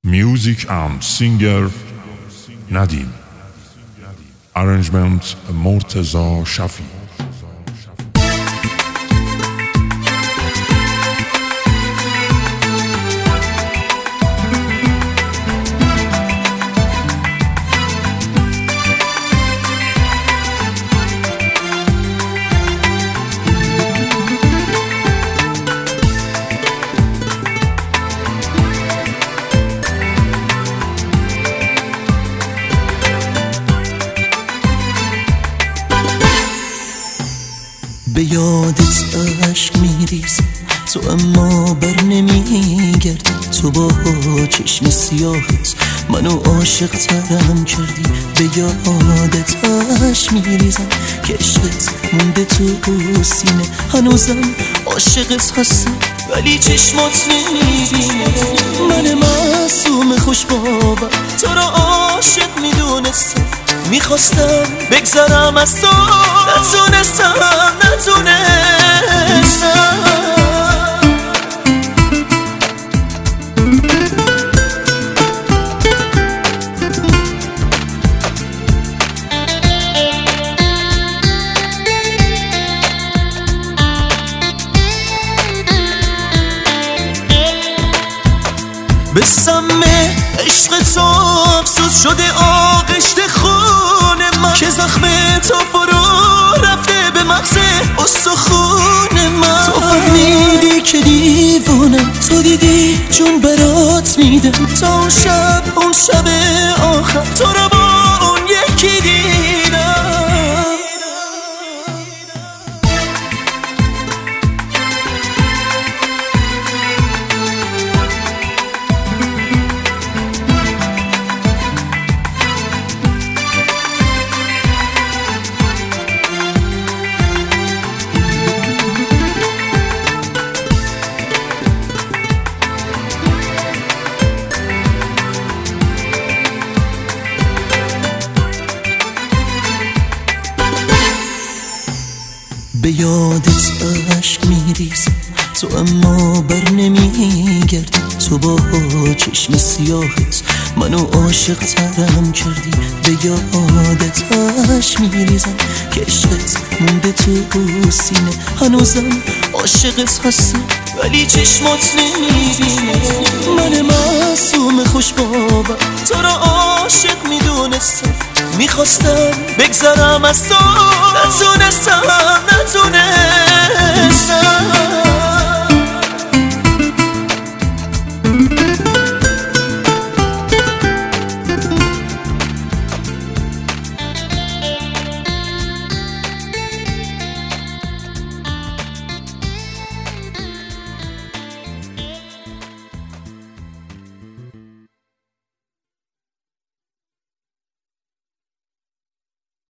Music and singer ندیم. Arrangement مرتضی شفیع. به یادت عشق میریزم تو اما بر نمیگردی، تو با چشم سیاهت منو عاشق ترم کردی. به یادت عشق میریزم که عشقت مونده تو سینه، هنوزم عاشقت هستم ولی چشمات نمیبینه. من معصوم خوش باور تو را عاشق میدونستم، میخواستم بگذرم از تو، نتونستم به سم عشق تو افسوس شده آغشت خون من، که زخم تو فرو رفته به مغز استخون من. تو فهمیدی که دیوانم، تو دیدی جون برات میدم، تا اون شب آخر تو رو با اون یکی دیدم. به یادت عشق میریزم تو اما بر نمیگردی، تو با چشم سیاهت منو عاشق ترم کردی. به یادت عشق میریزم که عشقت مونده تو سینه، هنوزم عاشقت هستم ولی چشمات نمیبینه. من معصوم خوش باور تو را عاشق میدونستم، میخواستم بگذرم از تو، نتونستم